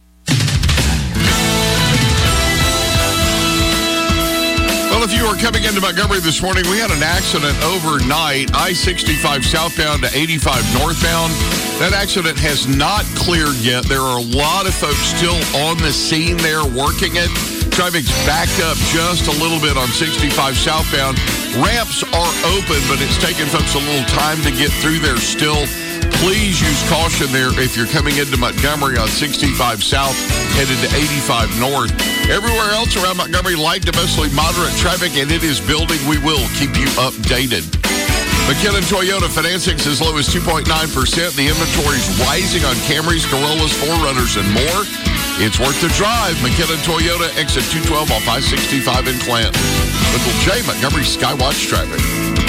Well, if you were coming into Montgomery this morning, we had an accident overnight, I-65 southbound to 85 northbound. That accident has not cleared yet. There are a lot of folks still on the scene there working it. Traffic's backed up just a little bit on 65 southbound. Ramps are open, but it's taking folks a little time to get through there still. Please use caution there if you're coming into Montgomery on 65 south, headed to 85 north. Everywhere else around Montgomery, light to mostly moderate traffic, and it is building. We will keep you updated. McKinnon Toyota financing's as low as 2.9%. The inventory's rising on Camrys, Corollas, 4Runners, and more. It's worth the drive. McKinnon Toyota, exit 212 off I-65 in Clanton. Michael J. Montgomery Skywatch traffic.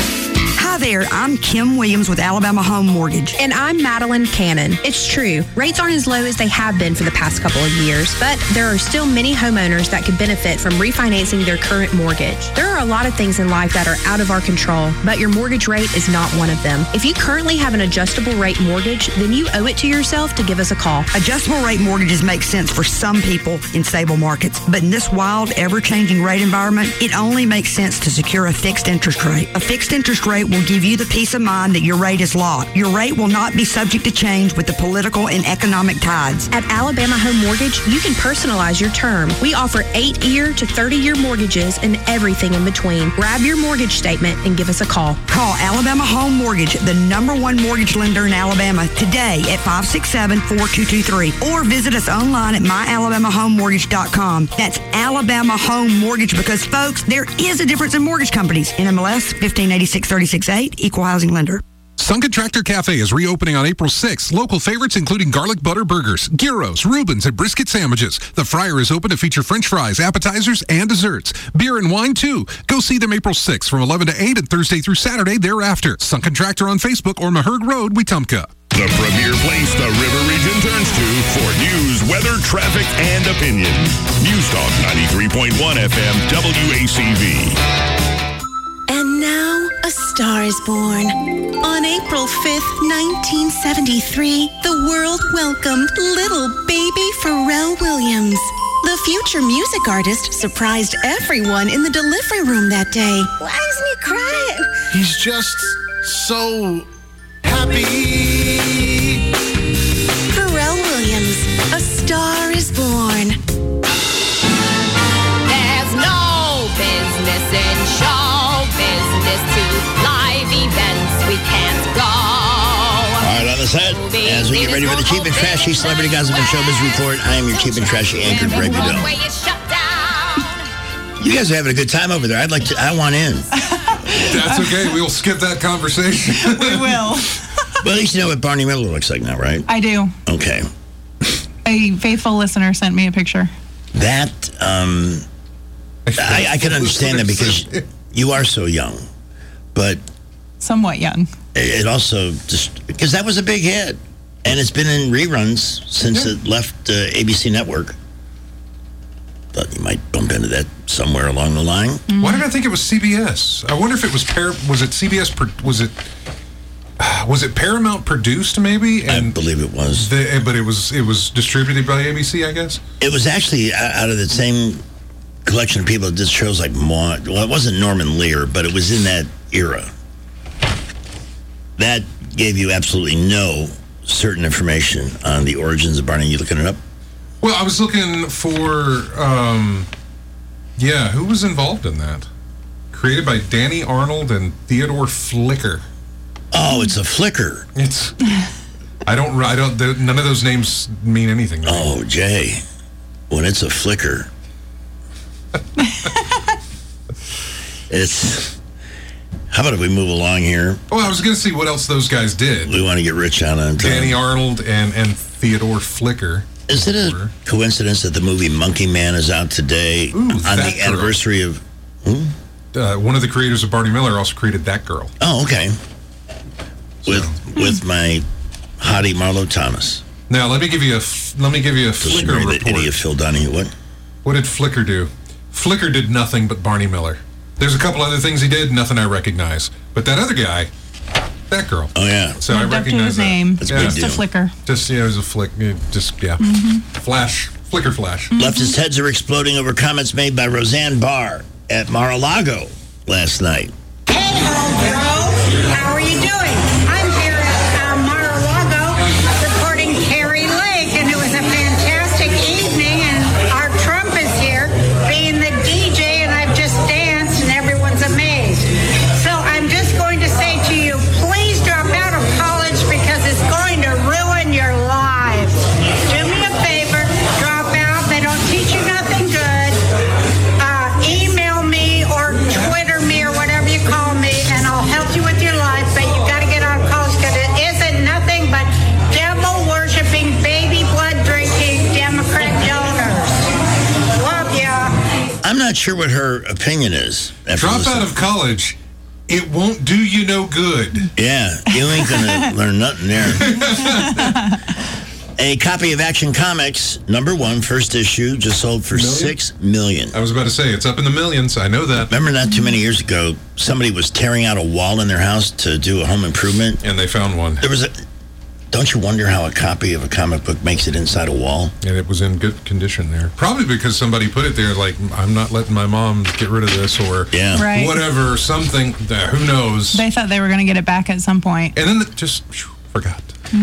Hi there, I'm Kim Williams with Alabama Home Mortgage. And I'm Madeline Cannon. It's true, rates aren't as low as they have been for the past couple of years, but there are still many homeowners that could benefit from refinancing their current mortgage. There are a lot of things in life that are out of our control, but your mortgage rate is not one of them. If you currently have an adjustable rate mortgage, then you owe it to yourself to give us a call. Adjustable rate mortgages make sense for some people in stable markets, but in this wild, ever-changing rate environment, it only makes sense to secure a fixed interest rate. A fixed interest rate will give you the peace of mind that your rate is locked. Your rate will not be subject to change with the political and economic tides. At Alabama Home Mortgage, you can personalize your term. We offer 8-year to 30-year mortgages and everything in between. Grab your mortgage statement and give us a call. Call Alabama Home Mortgage, the #1 mortgage lender in Alabama, today at 567-4223, or visit us online at myalabamahomemortgage.com. That's Alabama Home Mortgage, because, folks, there is a difference in mortgage companies. NMLS 1586-36-8, Equal Housing Lender. Sunken Tractor Cafe is reopening on April 6th. Local favorites including garlic butter burgers, gyros, Reubens, and brisket sandwiches. The fryer is open to feature French fries, appetizers, and desserts. Beer and wine, too. Go see them April 6th from 11 to 8 and Thursday through Saturday thereafter. Sunken Tractor on Facebook or Maherg Road, Wetumpka. The premier place the River Region turns to for news, weather, traffic, and opinion. News Talk 93.1 FM WACV. And now, a star is born. On April 5th, 1973, the world welcomed little baby Pharrell Williams. The future music artist surprised everyone in the delivery room that day. Why isn't he crying? He's just so happy. Pharrell Williams, a star is born. There's no business in show business to live events we can't go. All right, on the set, as we get ready for the cheap and trashy Celebrity Gossip and Showbiz Report, I am your cheap and trashy anchor, Greg Goodell. You guys are having a good time over there. I want in. That's okay. We'll skip that conversation. We will. But at least you know what Barney Miller looks like now, right? I do. Okay. A faithful listener sent me a picture. That, I can understand that because you are so young. But somewhat young. It also just, because that was a big hit. And it's been in reruns since it left ABC Network. Thought you might bump into that somewhere along the line. Mm-hmm. Why did I think it was CBS? I wonder if it was was it CBS? Was it Paramount produced? Maybe. And I believe it was. But it was distributed by ABC, I guess. It was actually out of the same collection of people that did shows like Maude. Well, it wasn't Norman Lear, but it was in that era. That gave you absolutely no certain information on the origins of Barney. You looking it up? Well, I was looking for, who was involved in that? Created by Danny Arnold and Theodore Flicker. Oh, it's a flicker. It's. None of those names mean anything. Oh, Jay, when it's a flicker, it's. How about if we move along here? Oh, I was going to see what else those guys did. We want to get rich on them. Danny Arnold and Theodore Flicker. Is it a coincidence that the movie Monkey Man is out today on the anniversary of... one of the creators of Barney Miller also created That Girl. Oh, okay. With my hottie Marlo Thomas. Now, let me give you a Flicker report. That idiot Phil Donahue. What did Flicker do? Flicker did nothing but Barney Miller. There's a couple other things he did, nothing I recognize. But that other guy, That Girl. Oh, yeah. So I recognize his name. That's a big Just deal. a flicker. It was a flick. Flash. Flicker flash. Leftist heads are exploding over comments made by Roseanne Barr at Mar-a-Lago last night. Hey, homegirl. How are you doing? I'm here at Mar-a-Lago reporting Carrie Lake, and it was a fantastic evening, and our Trump is here being the DJ, and I've just danced, and everyone's amazed. So I'm just going to say to you, please drop out of college because it's going to ruin your lives. Do me a favor, drop out. They don't teach you nothing good. Email me or Twitter me or whatever you call me, and I'll help you with your life, but you got to get out of college because it isn't nothing but devil-worshipping, baby blood-drinking Democrat donors. Love ya. I'm not sure what her opinion is. Drop out of college. It won't do you no good. Yeah, you ain't going to learn nothing there. A copy of Action Comics, #1, first issue, just sold for $6 million. I was about to say, it's up in the millions. I know that. Remember not too many years ago, somebody was tearing out a wall in their house to do a home improvement? And they found one. There was Don't you wonder how a copy of a comic book makes it inside a wall? And it was in good condition there. Probably because somebody put it there like, I'm not letting my mom get rid of this, or Right. whatever, something. Who knows? They thought they were going to get it back at some point. And then just forgot.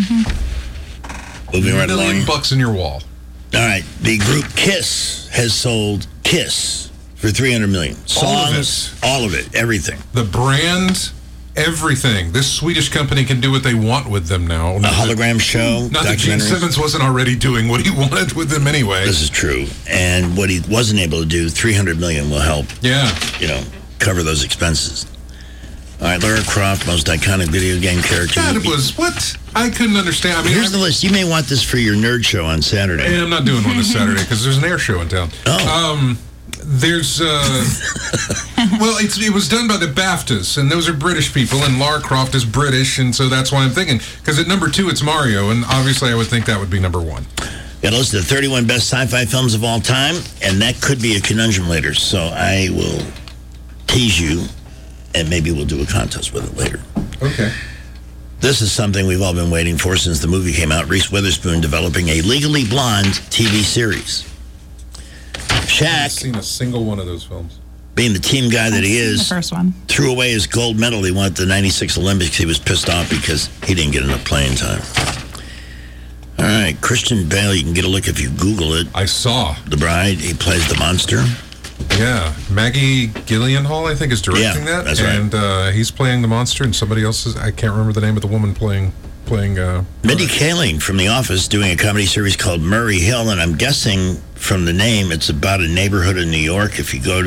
Moving right along. $1 million in your wall. All right. The group Kiss has sold Kiss for $300 million. Songs, all of it, everything. The brand, everything. This Swedish company can do what they want with them now. A hologram show. Not that Gene Simmons wasn't already doing what he wanted with them anyway. This is true. And what he wasn't able to do, $300 million will help. Yeah. Cover those expenses. All right, Lara Croft, most iconic video game character. God, it was what? I couldn't understand. I mean, here's the list. You may want this for your nerd show on Saturday. And I'm not doing one this Saturday because there's an air show in town. Oh. There's, well, it was done by the BAFTAs, and those are British people, and Lara Croft is British, and so that's why I'm thinking. Because at #2, it's Mario, and obviously I would think that would be #1. Got a list of 31 best sci-fi films of all time, and that could be a conundrum later, so I will tease you, and maybe we'll do a contest with it later. Okay. This is something we've all been waiting for since the movie came out. Reese Witherspoon developing a Legally Blonde TV series. Shaq, I haven't seen a single one of those films. Being the team guy that he is, The first one. threw away his gold medal he won at the '96 Olympics. He was pissed off because he didn't get enough playing time. All right, Christian Bale, you can get a look if you Google it. I saw. The Bride, he plays the monster. Yeah, Maggie Gyllenhaal, I think, is directing that. That's right. And he's playing the monster, and somebody else is, I can't remember the name of the woman playing Mindy Kaling from The Office doing a comedy series called Murray Hill, and I'm guessing from the name it's about a neighborhood in New York. If you go to